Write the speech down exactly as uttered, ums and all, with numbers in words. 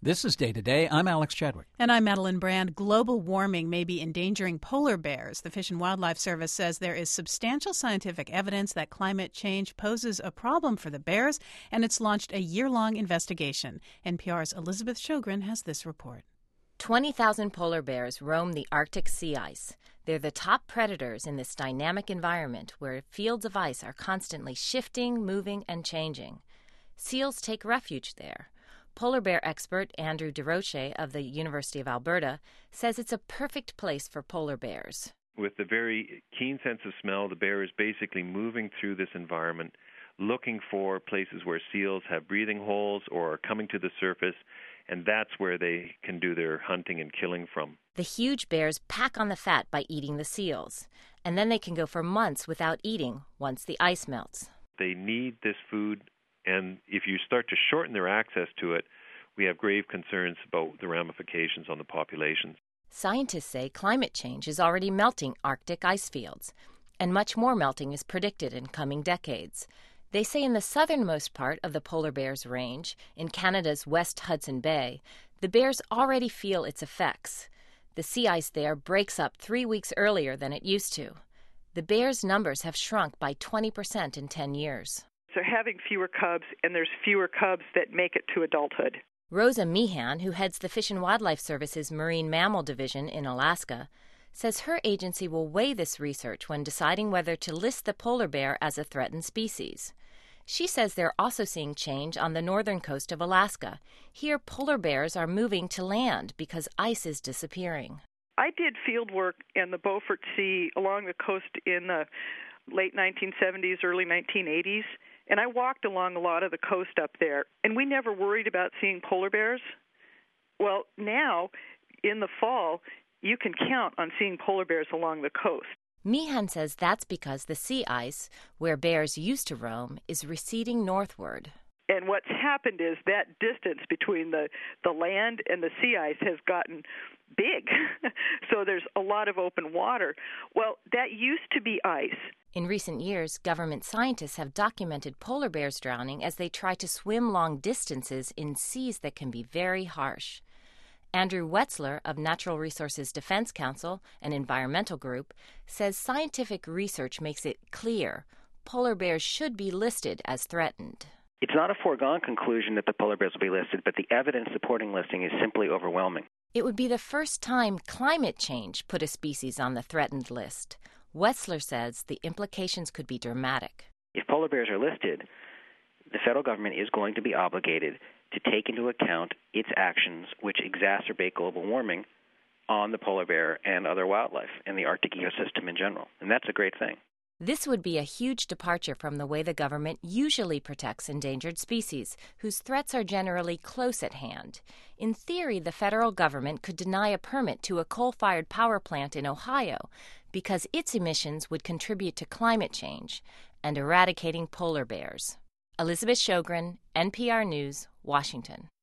This is Day to Day. I'm Alex Chadwick. And I'm Madeline Brand. Global warming may be endangering polar bears. The Fish and Wildlife Service says there is substantial scientific evidence that climate change poses a problem for the bears, and it's launched a year-long investigation. N P R's Elizabeth Shogren has this report. twenty thousand polar bears roam the Arctic sea ice. They're the top predators in this dynamic environment where fields of ice are constantly shifting, moving, and changing. Seals take refuge there. Polar bear expert Andrew DeRoche of the University of Alberta says it's a perfect place for polar bears. With a very keen sense of smell, the bear is basically moving through this environment, looking for places where seals have breathing holes or are coming to the surface, and that's where they can do their hunting and killing from. The huge bears pack on the fat by eating the seals, and then they can go for months without eating once the ice melts. They need this food, and if you start to shorten their access to it, we have grave concerns about the ramifications on the populations. Scientists say climate change is already melting Arctic ice fields, and much more melting is predicted in coming decades. They say in the southernmost part of the polar bear's range, in Canada's West Hudson Bay, the bears already feel its effects. The sea ice there breaks up three weeks earlier than it used to. The bears' numbers have shrunk by twenty percent in ten years. They're having fewer cubs, and there's fewer cubs that make it to adulthood. Rosa Meehan, who heads the Fish and Wildlife Service's Marine Mammal Division in Alaska, says her agency will weigh this research when deciding whether to list the polar bear as a threatened species. She says they're also seeing change on the northern coast of Alaska. Here, polar bears are moving to land because ice is disappearing. I did field work in the Beaufort Sea along the coast in the late nineteen seventies, early nineteen eighties, and I walked along a lot of the coast up there, and we never worried about seeing polar bears. Well, now, in the fall, you can count on seeing polar bears along the coast. Meehan says that's because the sea ice, where bears used to roam, is receding northward. And what's happened is that distance between the, the land and the sea ice has gotten big. So there's a lot of open water. Well, that used to be ice. In recent years, government scientists have documented polar bears drowning as they try to swim long distances in seas that can be very harsh. Andrew Wetzler of Natural Resources Defense Council, an environmental group, says scientific research makes it clear polar bears should be listed as threatened. It's not a foregone conclusion that the polar bears will be listed, but the evidence supporting listing is simply overwhelming. It would be the first time climate change put a species on the threatened list. Wetzler says the implications could be dramatic. If polar bears are listed, the federal government is going to be obligated to take into account its actions which exacerbate global warming on the polar bear and other wildlife and the Arctic ecosystem in general. And that's a great thing. This would be a huge departure from the way the government usually protects endangered species, whose threats are generally close at hand. In theory, the federal government could deny a permit to a coal-fired power plant in Ohio because its emissions would contribute to climate change and eradicating polar bears. Elizabeth Shogren, N P R News, Washington.